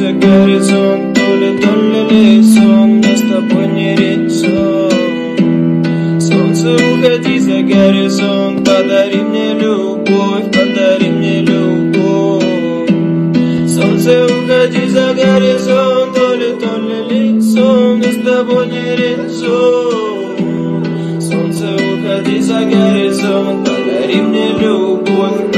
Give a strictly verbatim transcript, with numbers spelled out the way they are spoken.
за горизонт, то ли, то ли сон, мне с тобой не резон. Солнце, уходи за горизонт, подари мне любовь, подари мне любовь. Солнце, уходи за горизонт, то ли, то ли сон, мне с тобой не резон. Солнце, уходи за горизонт, подари мне любовь.